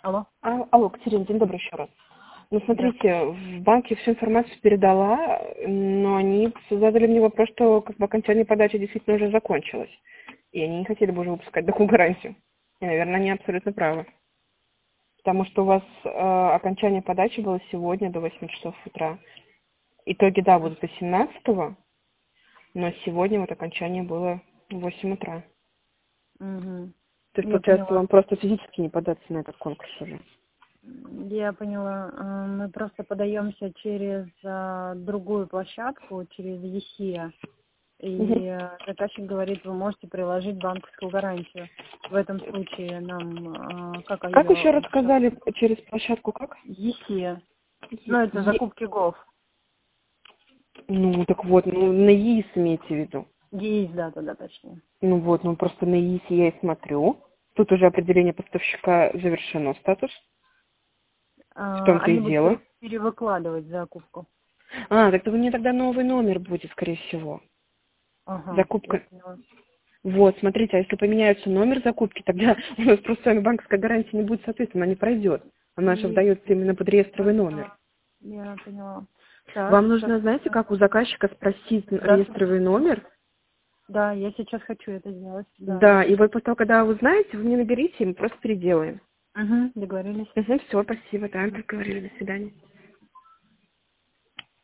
Алло. Алло, Катерина, день добрый еще раз. Ну, смотрите, в банке всю информацию передала, но они задали мне вопрос, что как бы окончание подачи действительно уже закончилось. И они не хотели бы уже выпускать такую гарантию. И, наверное, они абсолютно правы. Потому что у вас окончание подачи было сегодня до 8 часов утра. Итоги, да, будут до 17-го, но сегодня вот окончание было в 8 утра. Угу. То есть, Я получается, поняла. вам просто физически не податься на этот конкурс уже. Я поняла. Мы просто подаемся через другую площадку, через ЕСИА. И заказчик говорит, вы можете приложить банковскую гарантию. В этом случае нам как Как ее... еще раз сказали, через площадку как? ЕСИА. Ну, это закупки ГОВ. Ну, так вот, ну, на ЕИС имеете в виду. ЕИС, да, точнее. Ну вот, ну просто на ЕИС я и смотрю. Тут уже определение поставщика завершено, статус. В том-то и Они дело. будут перевыкладывать закупку. Так вы мне тогда новый номер будет, скорее всего. Ага, я Закупка. поняла. Вот, смотрите, а если поменяется номер закупки, тогда у нас просто с вами банковская гарантия не будет, соответственно, она не пройдет. Она же выдается именно под реестровый номер. Я поняла. Так, Вам сейчас. нужно, знаете, как у заказчика спросить Да, реестровый номер? да, я сейчас хочу это сделать. Да. Да, и вы после того, когда вы узнаете, вы мне наберите, и мы просто переделаем. Угу, договорились. Все, спасибо, да, договорились, до свидания.